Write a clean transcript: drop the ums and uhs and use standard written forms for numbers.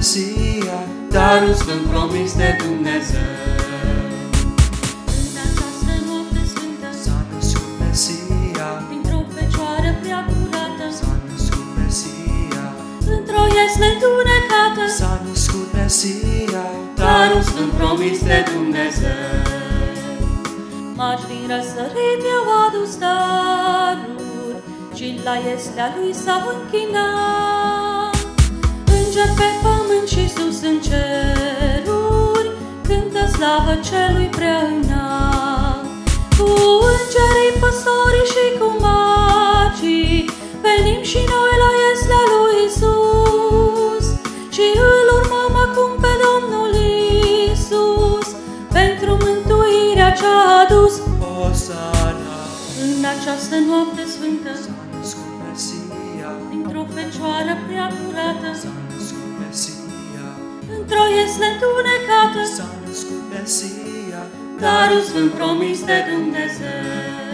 Mesia, darul sfânt promis de Dumnezeu. În această noapte sfântă S-a născut Mesia, dintr-o fecioară prea curată, s-a născut Mesia, într-o iesle întunecată, s-a născut Mesia, darul sfânt promis de Dumnezeu. Magi din răsărit i-au adus daruri și la ieslea lui s-au închinat. Îngeri pe pământ și sus în ceruri cântă slavă celui prea înalt. Cu îngerii, păstorii și cu magii venim și noi la ieslea lui Iisus și îl urmăm acum pe Domnul Iisus pentru mântuirea ce-a adus. Osana. În această noapte sfântă S-a născut Mesia, dintr-o fecioară prea curată, s-a născut Mesia, într-o iesle întunecată, s-a născut Mesia, darul sfânt promis de Dumnezeu.